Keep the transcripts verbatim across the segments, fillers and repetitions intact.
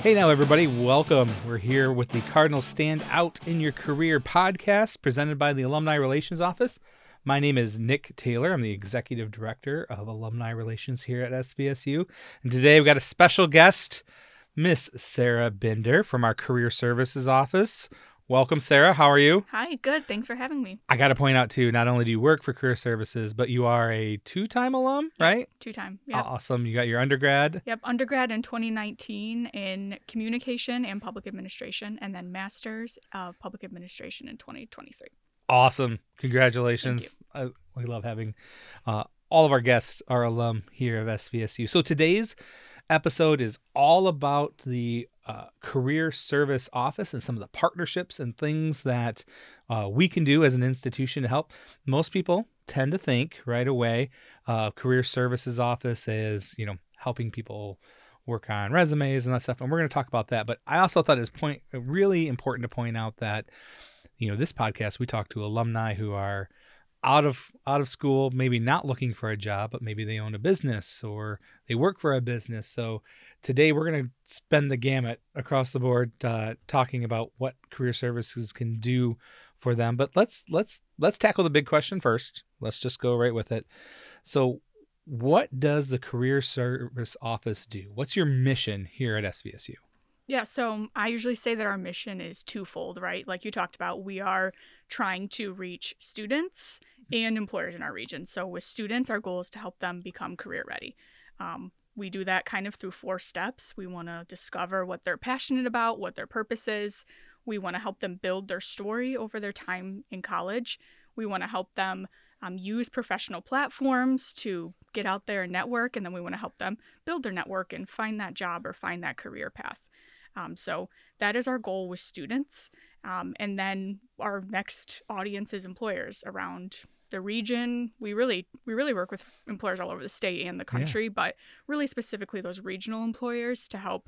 Hey now, everybody. Welcome. We're here with the Cardinal Stand Out in Your Career podcast presented by the Alumni Relations Office. My name is Nick Taylor. I'm the Executive Director of Alumni Relations here at S V S U. And today we've got a special guest, Miss Sarah Binder from our Career Services Office. Welcome, Sarah. How are you? Hi, good. Thanks for having me. I got to point out, too, not only do you work for Career Services, but you are a two-time alum, Yep, right? Two-time. Yep. Awesome. You got your undergrad. Yep, undergrad in twenty nineteen in Communication and Public Administration, and then Master's of Public Administration in twenty twenty-three. Awesome. Congratulations. I, we love having uh, all of our guests are alum here of S V S U. So today's episode is all about the uh, Career Service Office and some of the partnerships and things that uh, we can do as an institution to help. Most people tend to think right away uh, Career Services Office is, you know, helping people work on resumes and that stuff. And we're going to talk about that. But I also thought it was point, really important to point out that, you know, this podcast, we talk to alumni who are out of out of school, maybe not looking for a job, but maybe they own a business or they work for a business. So today we're going to spend the gamut across the board uh, talking about what career services can do for them. But let's let's let's tackle the big question first. Let's just go right with it. So what does the Career Service Office do? What's your mission here at S V S U? Yeah, so I usually say that our mission is twofold, right? Like you talked about, we are trying to reach students and employers in our region. So with students, our goal is to help them become career ready. Um, we do that kind of through four steps. We want to discover what they're passionate about, what their purpose is. We want to help them build their story over their time in college. We want to help them um, use professional platforms to get out there and network. And then we want to help them build their network and find that job or find that career path. Um, so that is our goal with students. Um, and then our next audience is employers around the region. We really we really work with employers all over the state and the country, yeah. But really specifically those regional employers to help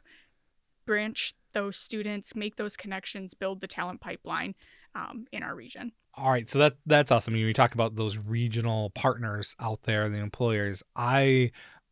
branch those students, make those connections, build the talent pipeline um, in our region. All right. So that that's awesome. When you talk about those regional partners out there, the employers, I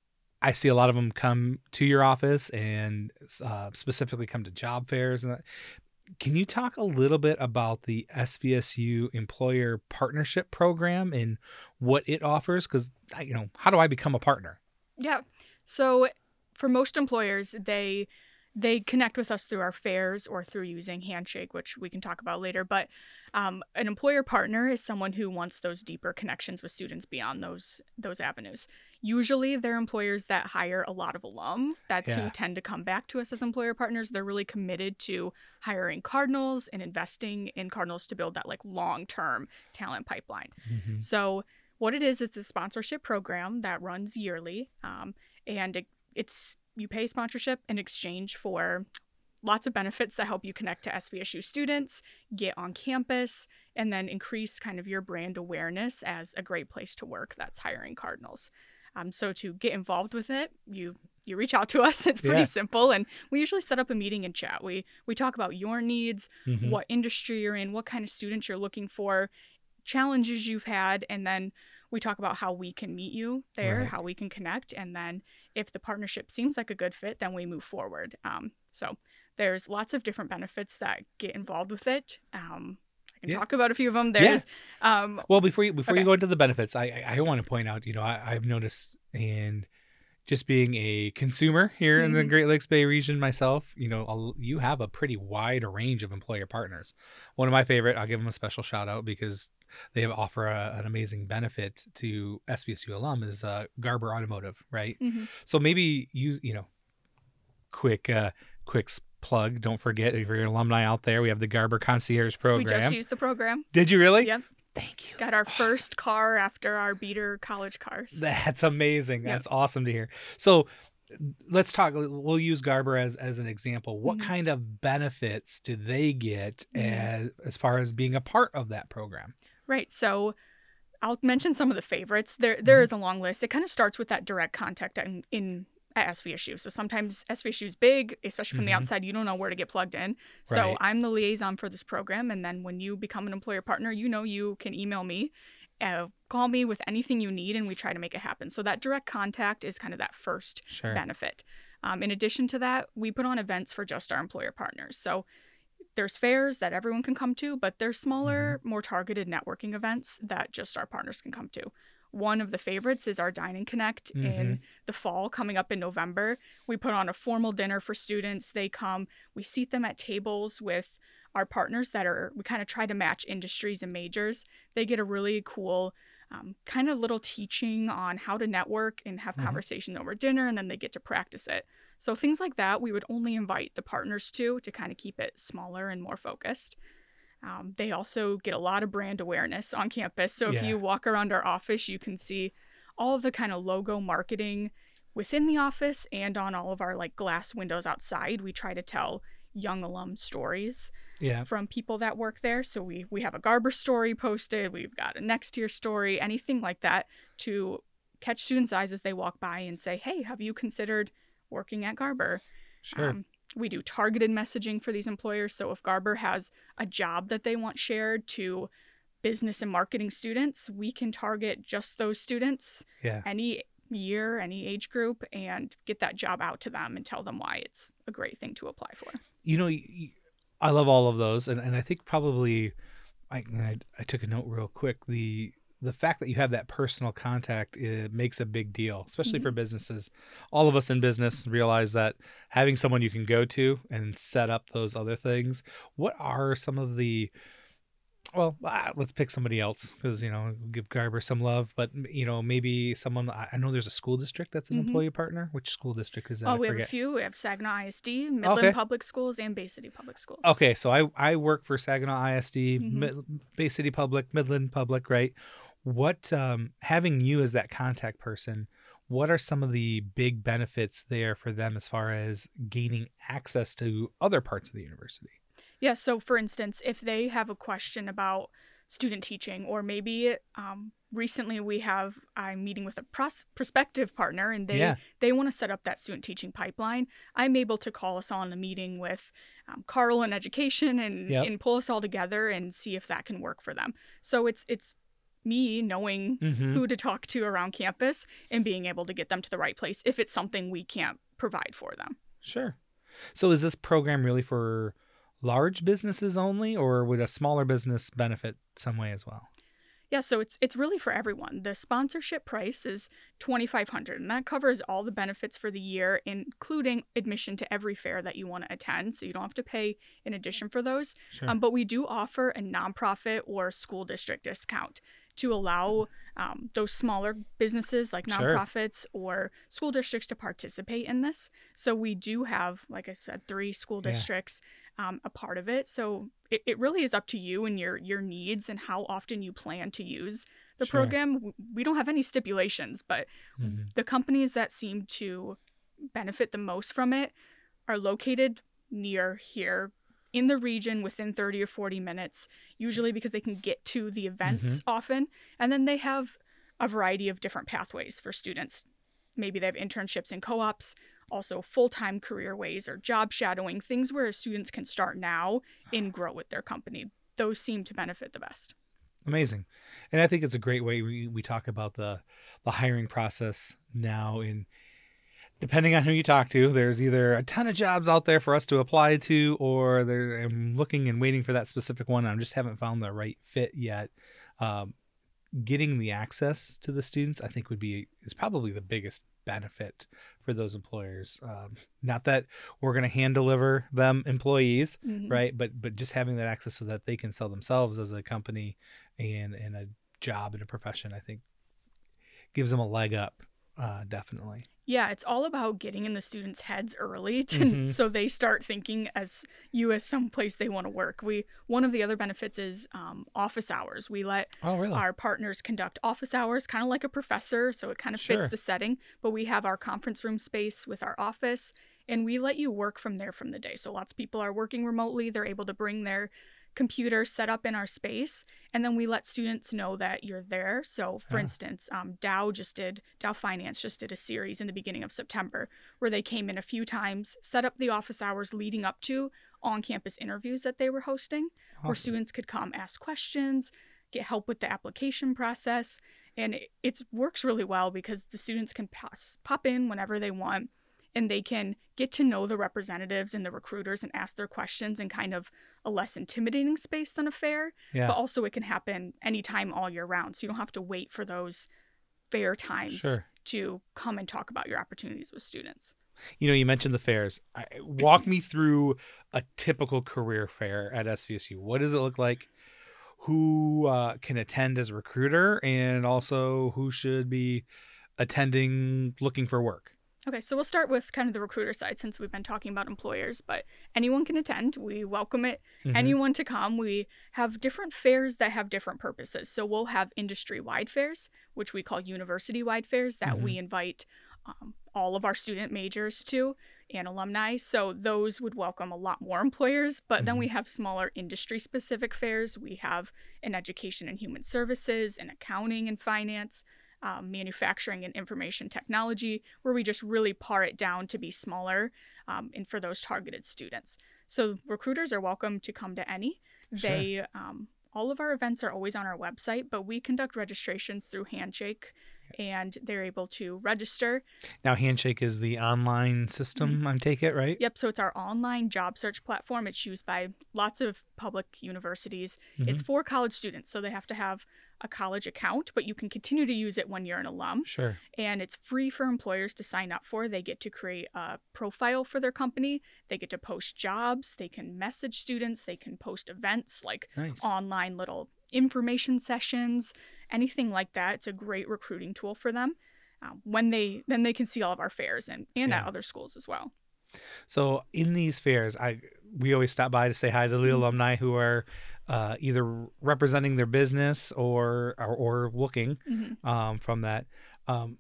I see a lot of them come to your office and uh, specifically come to job fairs. And that. Can you talk a little bit about the S V S U Employer Partnership Program and what it offers? Because, you know, how do I become a partner? Yeah. So for most employers, they they connect with us through our fairs or through using Handshake, which we can talk about later. But um, an employer partner is someone who wants those deeper connections with students beyond those those avenues. Usually they're employers that hire a lot of alum. That's yeah. who tend to come back to us as employer partners. They're really committed to hiring Cardinals and investing in Cardinals to build that like long-term talent pipeline. Mm-hmm. So what it is, it's a sponsorship program that runs yearly. Um, and it, it's you pay sponsorship in exchange for lots of benefits that help you connect to S V S U students, get on campus, and then increase kind of your brand awareness as a great place to work that's hiring Cardinals. Um, so to get involved with it, you you reach out to us. It's pretty yeah. simple. And we usually set up a meeting and chat. We we talk about your needs, mm-hmm. what industry you're in, what kind of students you're looking for, challenges you've had, and then we talk about how we can meet you there, right. how we can connect. And then if the partnership seems like a good fit, then we move forward. Um, so there's lots of different benefits that get involved with it. Um, I can yeah. talk about a few of them. There's, yeah. um, well, before you, before okay. you go into the benefits, I, I want to point out, you know, I, I've noticed and just being a consumer here mm-hmm. in the Great Lakes Bay region myself, you know, you have a pretty wide range of employer partners. One of my favorite, I'll give them a special shout out because they have offer a, an amazing benefit to S V S U alum is uh, Garber Automotive, right? Mm-hmm. So maybe you, you know, quick, uh, quick plug. Don't forget, if you're an alumni out there, we have the Garber Concierge Program. We just used the program. Did you really? Yep. Thank you. Got That's our awesome. first car after our beater college cars. That's amazing. Yep. That's awesome to hear. So let's talk. We'll use Garber as, as an example. What mm-hmm. kind of benefits do they get mm-hmm. as, as far as being a part of that program? Right. So I'll mention some of the favorites. There, there mm-hmm. is a long list. It kind of starts with that direct contact in, in at S V S U. So sometimes S V S U is big, especially from mm-hmm. the outside. You don't know where to get plugged in. So right. I'm the liaison for this program. And then when you become an employer partner, you know you can email me, uh, call me with anything you need, and we try to make it happen. So that direct contact is kind of that first sure. benefit. Um, in addition to that, we put on events for just our employer partners. So there's fairs that everyone can come to, but there's smaller, Mm-hmm. more targeted networking events that just our partners can come to. One of the favorites is our Dine and Connect Mm-hmm. in the fall, coming up in November. We put on a formal dinner for students. They come, we seat them at tables with our partners that are, we kind of try to match industries and majors. They get a really cool um, kind of little teaching on how to network and have Mm-hmm. conversation over dinner, and then they get to practice it. So things like that, we would only invite the partners to, to kind of keep it smaller and more focused. Um, they also get a lot of brand awareness on campus. So if Yeah. you walk around our office, you can see all of the kind of logo marketing within the office and on all of our like glass windows outside. We try to tell young alum stories Yeah. from people that work there. So we we have a Garber story posted, we've got a next year story, anything like that to catch students' eyes as they walk by and say, hey, have you considered working at Garber? Sure. Um, we do targeted messaging for these employers. So if Garber has a job that they want shared to business and marketing students, we can target just those students, Yeah. any year, any age group, and get that job out to them and tell them why it's a great thing to apply for. You know, y- y- I love all of those, and, and I think probably I, I I took a note real quick. The the fact that you have that personal contact, it makes a big deal, especially Mhm. for businesses. All of us in business realize that having someone you can go to and set up those other things. What are some of the well, ah, let's pick somebody else because, you know, give Garber some love, but, you know, maybe someone, I I know there's a school district that's an Mhm. employee partner. Which school district is that? Oh, I we have a forget. few. We have Saginaw I S D, Midland Okay. Public Schools, and Bay City Public Schools. Okay, so I I work for Saginaw I S D, Mhm. Mid, Bay City Public, Midland Public, right? What um having you as that contact person, what are some of the big benefits there for them as far as gaining access to other parts of the university? Yeah, so for instance, if they have a question about student teaching, or maybe um, recently we have I'm meeting with a pros- prospective partner, and they Yeah. they want to set up that student teaching pipeline. I'm able to call us on a meeting with um, Carl in education and Yep. and pull us all together and see if that can work for them. So it's it's me knowing Mm-hmm. who to talk to around campus and being able to get them to the right place if it's something we can't provide for them. Sure. So is this program really for large businesses only, or would a smaller business benefit some way as well? Yeah, so it's it's really for everyone. The sponsorship price is twenty-five hundred dollars, and that covers all the benefits for the year, including admission to every fair that you want to attend. So you don't have to pay in addition for those. Sure. Um, but we do offer a nonprofit or school district discount to allow um, those smaller businesses like Sure. nonprofits or school districts to participate in this. So we do have, like I said, three school Yeah. districts um, a part of it. So it, it really is up to you and your your needs and how often you plan to use the Sure. program. W- We don't have any stipulations, but Mhm. the companies that seem to benefit the most from it are located near here in the region within thirty or forty minutes, usually because they can get to the events often. And then they have a variety of different pathways for students. Maybe they have internships and co-ops, also full-time career ways or job shadowing, things where students can start now and grow with their company. Those seem to benefit the best. Amazing. And I think it's a great way we, we talk about the the hiring process now. In depending on who you talk to, there's either a ton of jobs out there for us to apply to, or there I'm looking and waiting for that specific one. I just haven't found the right fit yet. Um, getting the access to the students, I think, would be is probably the biggest benefit for those employers. Um, not that we're going to hand deliver them employees, Mhm. right? But but just having that access so that they can sell themselves as a company and and a job and a profession, I think, gives them a leg up. Uh, definitely. Yeah, it's all about getting in the students' heads early to, Mhm. so they start thinking as you as someplace they want to work. We one of the other benefits is um, office hours. We let Oh, really? our partners conduct office hours, kind of like a professor, so it kind of fits Sure. the setting. But we have our conference room space with our office, and we let you work from there from the day. So lots of people are working remotely. They're able to bring their computer set up in our space, and then we let students know that you're there. So for Ah. instance, um, Dow just did Dow Finance just did a series in the beginning of September where they came in a few times, set up the office hours leading up to on-campus interviews that they were hosting, where Awesome. students could come ask questions, get help with the application process, and it it's, works really well because the students can pass, pop in whenever they want and they can get to know the representatives and the recruiters and ask their questions in kind of a less intimidating space than a fair. Yeah. But also it can happen anytime all year round. So you don't have to wait for those fair times Sure. to come and talk about your opportunities with students. You know, you mentioned the fairs. I, walk me through a typical career fair at S V S U. What does it look like? Who uh, can attend as a recruiter, and also who should be attending looking for work? Okay, so we'll start with kind of the recruiter side since we've been talking about employers, but anyone can attend. We welcome it. Mhm. Anyone to come. We have different fairs that have different purposes. So we'll have industry-wide fairs, which we call university-wide fairs that we invite um, all of our student majors to and alumni. So those would welcome a lot more employers, but then we have smaller industry-specific fairs. We have an education and human services, an accounting and finance, Um, manufacturing and information technology, where we just really par it down to be smaller um, and for those targeted students. So recruiters are welcome to come to any. Sure. They, um, all of our events are always on our website, but we conduct registrations through Handshake, and they're able to register. Now, Handshake is the online system, I take it, right? Yep, so it's our online job search platform. It's used by lots of public universities. Mhm. It's for college students, so they have to have a college account, but you can continue to use it when you're an alum. Sure. And it's free for employers to sign up for. They get to create a profile for their company. They get to post jobs. They can message students. They can post events like Nice. online little information sessions, anything like that. It's a great recruiting tool for them. Um, when they then they can see all of our fairs and, and Yeah. at other schools as well. So in these fairs, I we always stop by to say hi to the Mhm. alumni who are uh, either representing their business or or, or looking Mhm. um, from that. Um,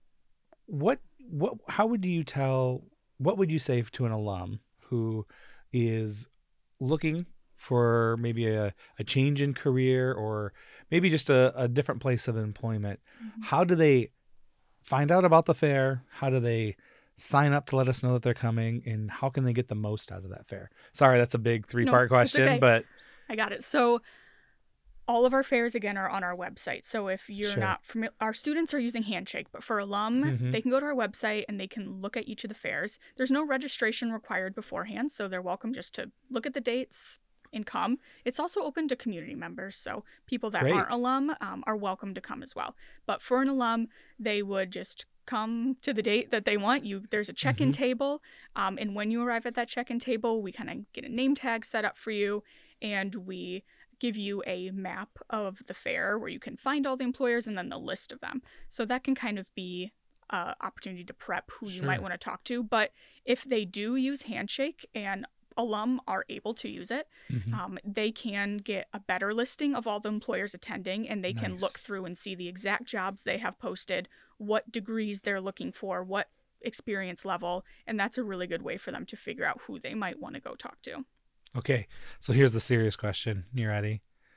what what how would you tell? What would you say to an alum who is looking for maybe a, a change in career or maybe just a, a different place of employment? Mhm. How do they find out about the fair? How do they sign up to let us know that they're coming? And how can they get the most out of that fair? Sorry, that's a big three part No, it's question, okay. but I got it. So all of our fairs, again, are on our website. So if you're Sure. not familiar, our students are using Handshake, but for alum, Mhm. they can go to our website and they can look at each of the fairs. There's no registration required beforehand, so they're welcome just to look at the dates and come. It's also open to community members, so people that Great. aren't alum um, are welcome to come as well. But for an alum, they would just come to the date that they want. You there's a check-in Mhm. table, um, and when you arrive at that check-in table, we kind of get a name tag set up for you, and we give you a map of the fair where you can find all the employers and then the list of them. So that can kind of be an opportunity to prep who you might Sure. want to talk to. But if they do use Handshake and alum are able to use it, Mhm. um, they can get a better listing of all the employers attending, and they can look Nice. through and see the exact jobs they have posted, what degrees they're looking for, what experience level, and that's a really good way for them to figure out who they might want to go talk to. Okay, so here's the serious question. You ready?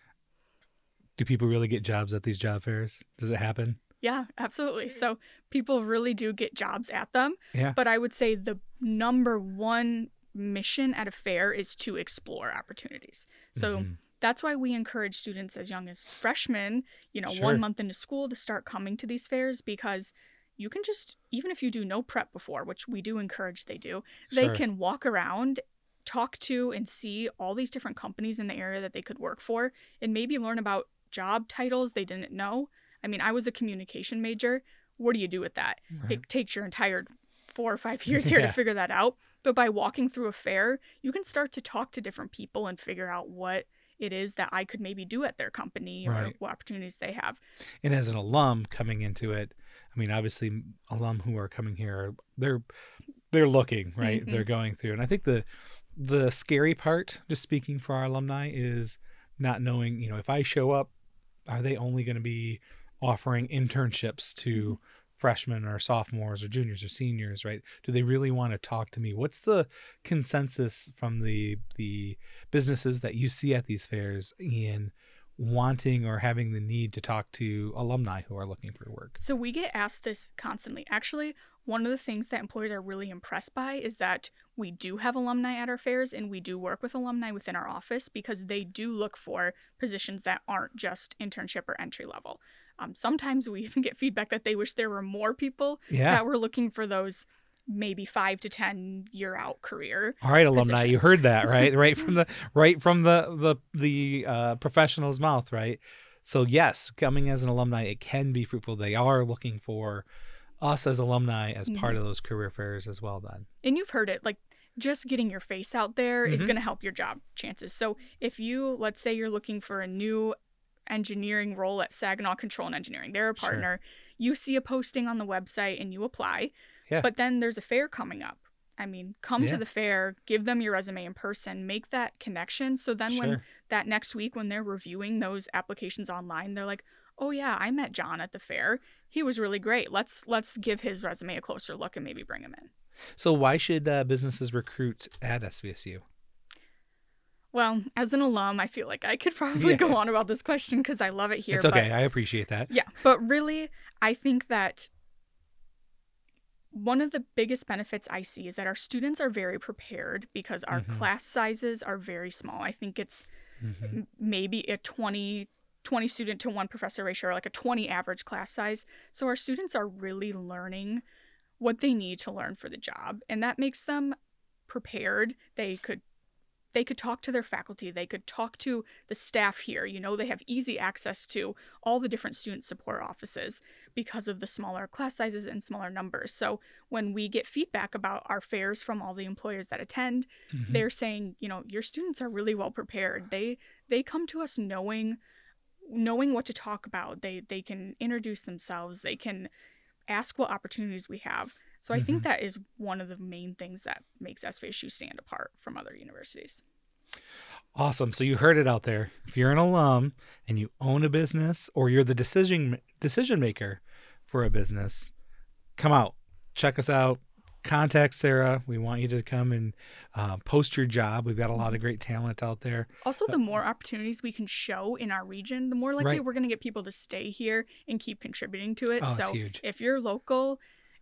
Do people really get jobs at these job fairs? Does it happen? Yeah, absolutely. So people really do get jobs at them, Yeah. but I would say the number one mission at a fair is to explore opportunities. So Mhm. that's why we encourage students as young as freshmen, you know, Sure. one month into school to start coming to these fairs, because you can just, even if you do no prep before, which we do encourage they do, they Sure. can walk around, talk to and see all these different companies in the area that they could work for, and maybe learn about job titles they didn't know. I mean, I was a communication major. What do you do with that? Right. It takes your entire four or five years here Yeah. to figure that out. But by walking through a fair, you can start to talk to different people and figure out what it is that I could maybe do at their company or Right. what opportunities they have. And as an alum coming into it, I mean, obviously, alum who are coming here, they're they're looking, right? Mhm. They're going through, and I think the the scary part, just speaking for our alumni, is not knowing. You know, if I show up, are they only going to be offering internships to freshmen or sophomores or juniors or seniors, right? Do they really want to talk to me? What's the consensus from the the businesses that you see at these fairs in wanting or having the need to talk to alumni who are looking for work? So we get asked this constantly. Actually, one of the things that employers are really impressed by is that we do have alumni at our fairs, and we do work with alumni within our office, because they do look for positions that aren't just internship or entry level. Um, sometimes we even get feedback that they wish there were more people Yeah. that were looking for those maybe five to ten year out career. All right, alumni, positions. you heard that, right? Right from the right from the the the uh, professional's mouth, right? So yes, coming as an alumni, it can be fruitful. They are looking for us as alumni as Mhm. part of those career fairs as well. Then, And you've heard it, like just getting your face out there is Mhm. going to help your job chances. So if you, let's say you're looking for a new engineering role at Saginaw Control and Engineering, they're a Sure. partner. You see a posting on the website and you apply. Yeah. But then there's a fair coming up. I mean, come Yeah. to the fair, give them your resume in person, make that connection. So then when Sure. that next week, when they're reviewing those applications online, they're like, oh yeah, I met John at the fair. He was really great. Let's let's give his resume a closer look and maybe bring him in. So why should uh, businesses recruit at S V S U? Well, as an alum, I feel like I could probably Yeah. go on about this question because I love it here. It's okay. But I appreciate that. yeah, but really, I think that one of the biggest benefits I see is that our students are very prepared because our Mhm. class sizes are very small. I think it's Mhm. m- maybe a twenty, twenty student to one professor ratio, or like a twenty average class size. So our students are really learning what they need to learn for the job, and that makes them prepared. They could they could talk to their faculty, they could talk to the staff here. You know, they have easy access to all the different student support offices because of the smaller class sizes and smaller numbers. So when we get feedback about our fairs from all the employers that attend, Mhm. they're saying, you know, your students are really well prepared. They they come to us knowing knowing what to talk about. They they can introduce themselves. They can ask what opportunities we have. So I think Mhm. that is one of the main things that makes S V S U stand apart from other universities. Awesome. So you heard it out there. If you're an alum and you own a business or you're the decision decision maker for a business, come out, check us out, contact Sarah. We want you to come and uh, post your job. We've got a lot of great talent out there. Also, the more opportunities we can show in our region, the more likely Right. we're going to get people to stay here and keep contributing to it. Oh, that's So huge. if you're local,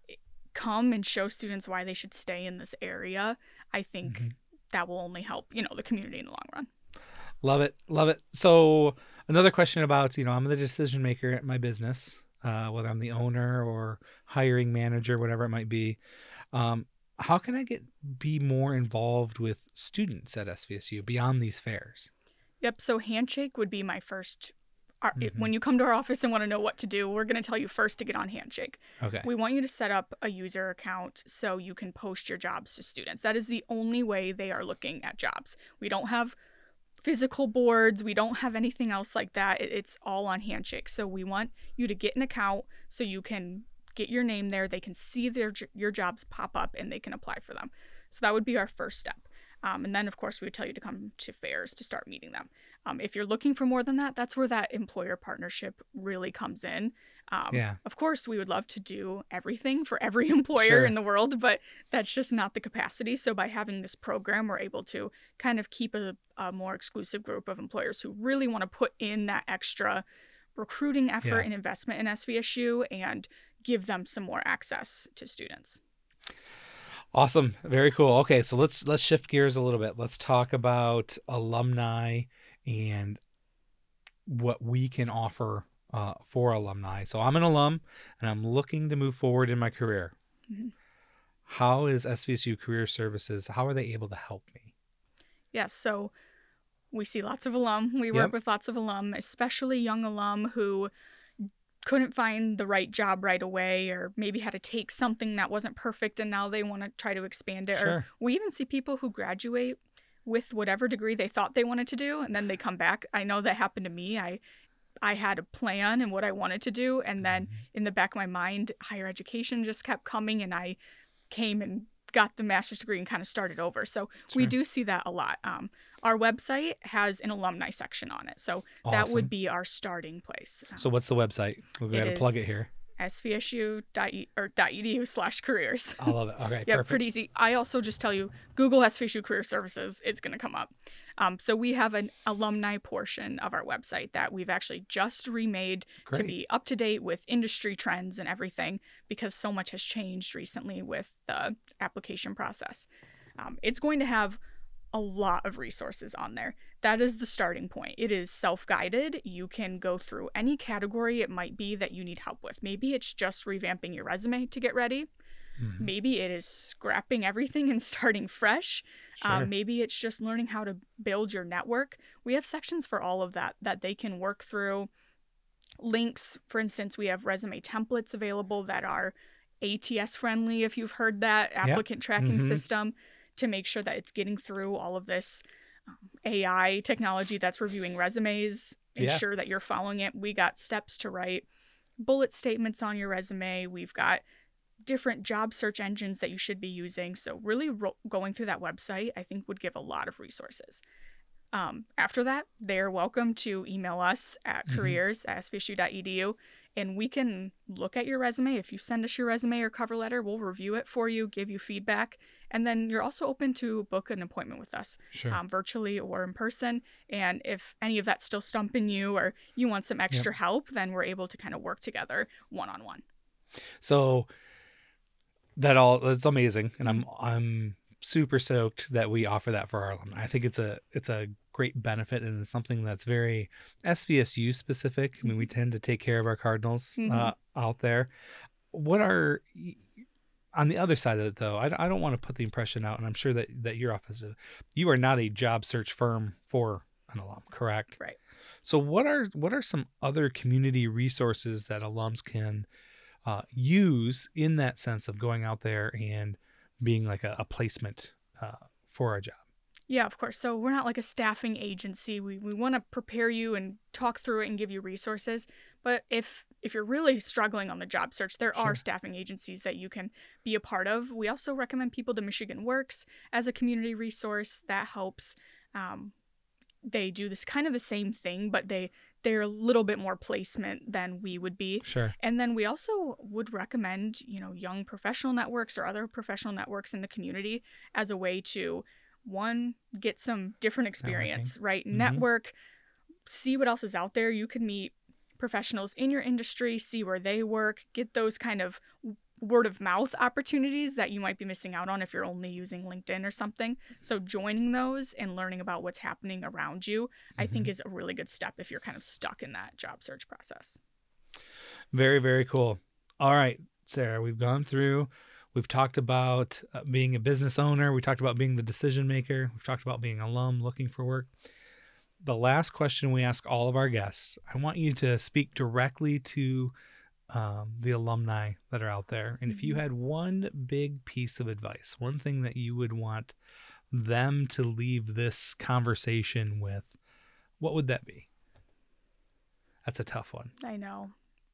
come and show students why they should stay in this area. I think Mhm. that will only help, you know, the community in the long run. Love it. Love it. So another question about, you know, I'm the decision maker at my business, uh, whether I'm the owner or hiring manager, whatever it might be. Um, how can I get be more involved with students at S V S U beyond these fairs? Yep. So Handshake would be my first. Our, it- Mhm. when you come to our office and want to know what to do, we're going to tell you first to get on Handshake. Okay. We want you to set up a user account so you can post your jobs to students. That is the only way they are looking at jobs. We don't have physical boards. We don't have anything else like that. It, it's all on Handshake. So we want you to get an account so you can get your name there. They can see their j- your jobs pop up and they can apply for them. So that would be our first step. Um, and then, of course, we would tell you to come to fairs to start meeting them. Um, if you're looking for more than that, that's where that employer partnership really comes in. Um, Yeah. Of course, we would love to do everything for every employer Sure. in the world, but that's just not the capacity. So by having this program, we're able to kind of keep a, a more exclusive group of employers who really want to put in that extra recruiting effort Yeah. and investment in S V S U and give them some more access to students. Awesome. Very cool. Okay, so let's let's shift gears a little bit. Let's talk about alumni and what we can offer uh, for alumni. So I'm an alum and I'm looking to move forward in my career. Mhm. How is S V S U Career Services, how are they able to help me? Yes, so we see lots of alum. We Yep. work with lots of alum, especially young alum who couldn't find the right job right away or maybe had to take something that wasn't perfect and now they want to try to expand it. Or Sure. we even see people who graduate with whatever degree they thought they wanted to do and then they come back. I know that happened to me. I I had a plan and what I wanted to do, and then Mhm. in the back of my mind, higher education just kept coming and I came and got the master's degree and kind of started over. So we Sure. do see that a lot. Um, our website has an alumni section on it. So that Awesome. would be our starting place. So what's the website? We've got It to plug is- it here. S V S U dot e or .edu slash careers. I love it. Okay, Yeah, perfect. pretty easy. I also just tell you, Google S V S U Career Services, it's going to come up. Um, so we have an alumni portion of our website that we've actually just remade to Great. be up to date with industry trends and everything because so much has changed recently with the application process. Um, it's going to have a lot of resources on there. That is the starting point. It is self-guided. You can go through any category it might be that you need help with. Maybe it's just revamping your resume to get ready. Mm-hmm. Maybe it is scrapping everything and starting fresh. Sure. Um, maybe it's just learning how to build your network. We have sections for all of that that they can work through. Links, for instance, we have resume templates available that are A T S friendly, if you've heard that, applicant Yep. tracking Mm-hmm. system, to make sure that it's getting through all of this um, A I technology that's reviewing resumes. Ensure Yeah. that you're following it. We got steps to write bullet statements on your resume. We've got different job search engines that you should be using. So really ro- going through that website, I think, would give a lot of resources. Um, after that, they're welcome to email us at Mm-hmm. careers at s v s u dot e d u, and we can look at your resume. If you send us your resume or cover letter, we'll review it for you, give you feedback, and then you're also open to book an appointment with us, Sure. um, virtually or in person. And if any of that's still stumping you or you want some extra Yep. help, then we're able to kind of work together one-on-one. So that all that's amazing, and I'm I'm super stoked that we offer that for our alumni. I think it's a it's a great benefit, and it's something that's very S V S U specific. I mean, we tend to take care of our Cardinals Mhm. uh, out there. What are on the other side of it, though? I, I don't want to put the impression out, and I'm sure that that your office, you are not a job search firm for an alum, correct? Right. So what are what are some other community resources that alums can uh, use in that sense of going out there and being like a, a placement uh, for a job? Yeah, of course. So we're not like a staffing agency. We we want to prepare you and talk through it and give you resources. But if if you're really struggling on the job search, there Sure. are staffing agencies that you can be a part of. We also recommend people to Michigan Works as a community resource that helps. Um, they do this kind of the same thing, but they they're a little bit more placement than we would be. Sure. And then we also would recommend, you know, young professional networks or other professional networks in the community as a way to, one, get some different experience, right? Mhm. Network, see what else is out there. You can meet professionals in your industry, see where they work, get those kind of word of mouth opportunities that you might be missing out on if you're only using LinkedIn or something. So joining those and learning about what's happening around you, I think Mhm. is a really good step if you're kind of stuck in that job search process. Very, very cool. All right, Sarah, we've gone through, we've talked about uh, being a business owner. We talked about being the decision maker. We've talked about being an alum looking for work. The last question we ask all of our guests, I want you to speak directly to um, the alumni that are out there. And if you Mhm. had one big piece of advice, one thing that you would want them to leave this conversation with, what would that be? That's a tough one. I know.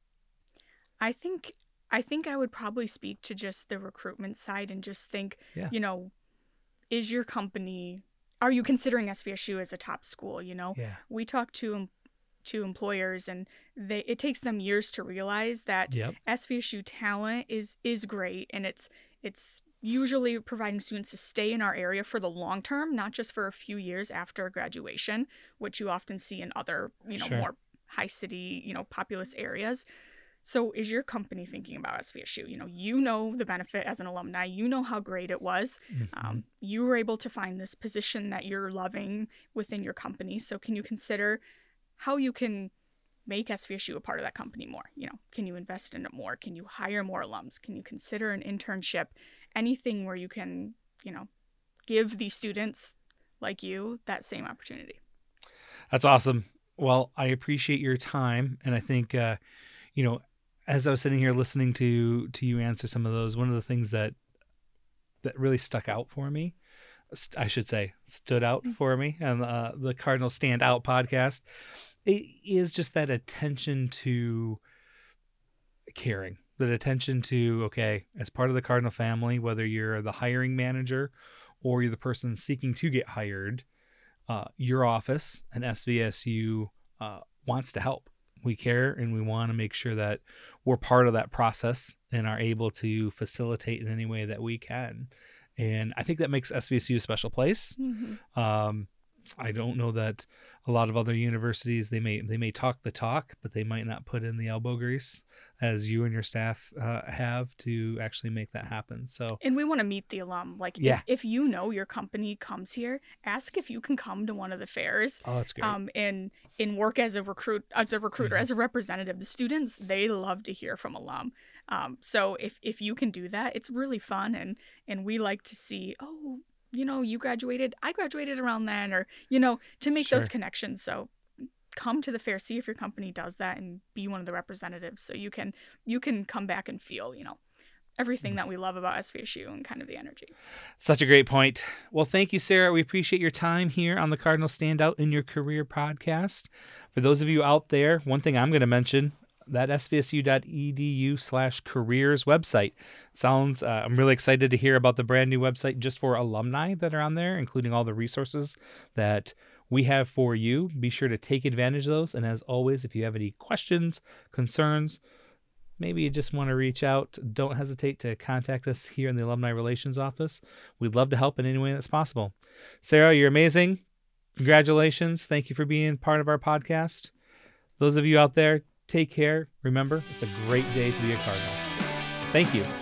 I think I think I would probably speak to just the recruitment side and just think, Yeah. you know, is your company, are you considering S V S U as a top school, you know? Yeah. We talk to to employers and they it takes them years to realize that Yep. S V S U talent is is great, and it's it's usually providing students to stay in our area for the long term, not just for a few years after graduation, which you often see in other, you know, Sure. more high city, you know, populous areas. So is your company thinking about S V S U? You know, you know the benefit as an alumni. You know how great it was. Mhm. Um, you were able to find this position that you're loving within your company. So can you consider how you can make S V S U a part of that company more? You know, can you invest in it more? Can you hire more alums? Can you consider an internship? Anything where you can, you know, give these students like you that same opportunity. That's awesome. Well, I appreciate your time. And I think, uh, you know, as I was sitting here listening to, to you answer some of those, one of the things that, that really stuck out for me, st- I should say stood out for me on uh, the Cardinal Stand Out podcast, it is just that attention to caring, that attention to, okay, as part of the Cardinal family, whether you're the hiring manager or you're the person seeking to get hired, uh, your office and S V S U uh, wants to help. We care and we want to make sure that we're part of that process and are able to facilitate in any way that we can. And I think that makes S V S U a special place. Mm-hmm. Um, I don't know that a lot of other universities, they may they may talk the talk, but they might not put in the elbow grease as you and your staff uh, have to actually make that happen. So, and we want to meet the alum. Like, yeah. if, if you know your company comes here, ask if you can come to one of the fairs. Oh, that's great. Um, and and work as a recruit, as a recruiter, Mhm. as a representative. The students, they love to hear from alum. Um, so if if you can do that, it's really fun, and and we like to see, oh, you know, you graduated, I graduated around then, or you know, to make those Sure. connections. So come to the fair, see if your company does that, and be one of the representatives, so you can you can come back and feel, you know, everything that we love about S V S U and kind of the energy. Such a great point. Well, thank you, Sarah. We appreciate your time here on the Cardinal Standout in Your Career podcast. For those of you out there, one thing I'm going to mention, that S V S U dot E D U slash careers website sounds, uh, I'm really excited to hear about the brand new website just for alumni that are on there, including all the resources that we have for you. Be sure to take advantage of those. And as always, if you have any questions, concerns, maybe you just want to reach out, don't hesitate to contact us here in the Alumni Relations Office. We'd love to help in any way that's possible. Sarah, you're amazing. Congratulations. Thank you for being part of our podcast. Those of you out there, take care. Remember, it's a great day to be a Cardinal. Thank you.